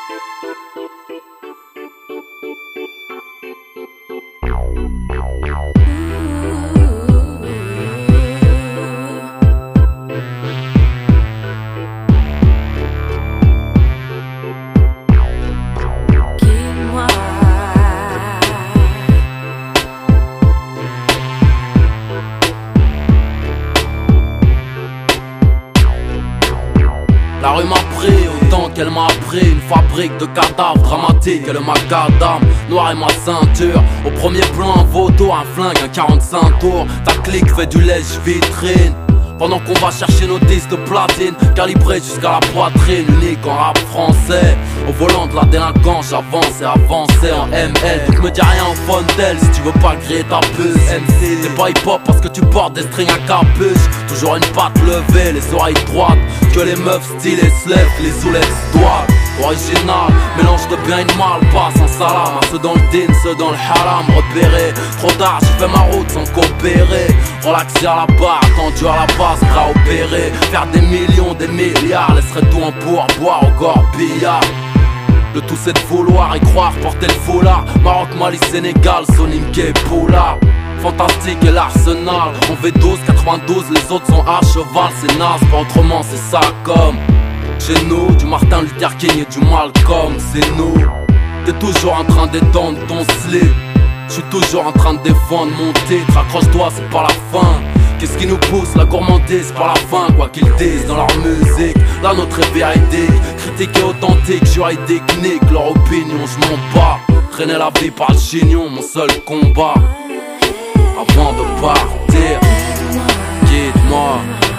La rue m'a pris autant qu'elle m'a pris. Une fabrique de cadavres dramatique et le macadam. Noir et ma ceinture. Au premier plan un vautour, un flingue, un 45 tours. Ta clique fait du lèche-vitrine. Pendant qu'on va chercher nos disques de platine, calibrés jusqu'à la poitrine, unique en rap français. Au volant de la délinquance, j'avance et avancer en ML. Donc me dis rien au Fontel si tu veux pas griller ta puce. MC, t'es pas hip-hop parce que tu portes des strings à capuche. Toujours une patte levée, les oreilles droites. Que les meufs stylées se lèvent, les soulettes doivent. Original, mélange de bien et de mal, pas sans salam. Ceux dans le din, ceux dans le haram, repérés. Trop tard, j'ai fait ma route sans coopérer. Relaxé à la barre, attendu à la base, prêt à opérer. Faire des millions, des milliards, laisserait tout en pourboire au corbillard. Le tout c'est de vouloir et croire, porter le foulard. Maroc, Mali, Sénégal, Sonimke, Poulard. Fantastique et l'arsenal. On V12, 92, les autres sont à cheval. C'est naze, pas autrement, c'est ça comme chez nous, du Martin Luther King et du Malcolm, c'est nous. T'es toujours en train d'étendre ton slip. J'suis toujours en train de défendre mon titre. Accroche-toi, c'est pas la fin. Qu'est-ce qui nous pousse, la gourmandise, par la fin. Quoi qu'ils disent dans leur musique, la nôtre est véridique. Critique et authentique, juridique, nique leur opinion, j'm'en bats. Traîner la vie par le chignon, mon seul combat. Avant de partir, guide-moi.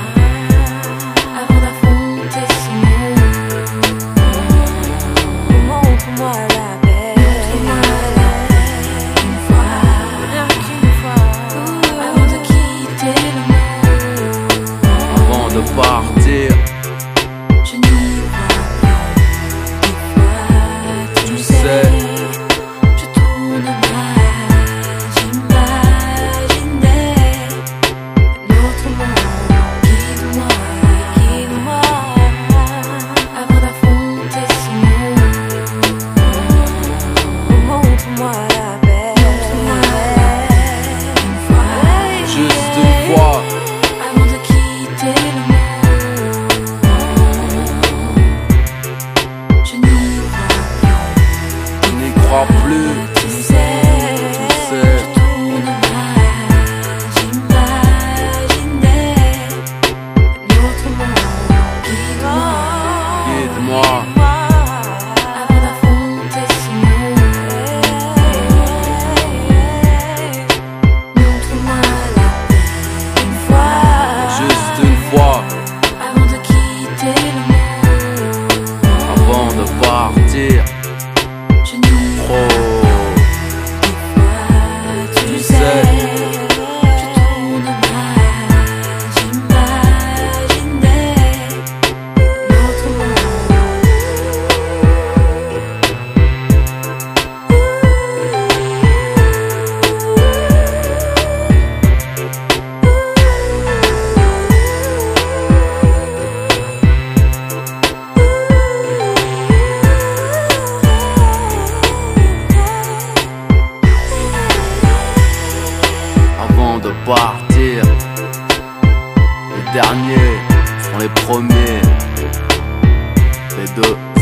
De partir, je n'y vois pas. Tu sais, je tourne mal, j'imaginais notre monde. Guide-moi, guide-moi, avant d'affronter ce monde. Montre-moi la paix, une fois, juste une fois. avant de quitter le monde. Plus, tu sais, je tourne mal, j'imaginais notre monde. guide-moi. Avant d'affronter ce monde. Montre-moi la paix, une fois. Juste une fois. Avant de quitter le monde. Avant de partir. Je n'y tu sais, je tourne mal, j'imaginais notre monde. Avant de partir, les derniers sont les premiers. Les deux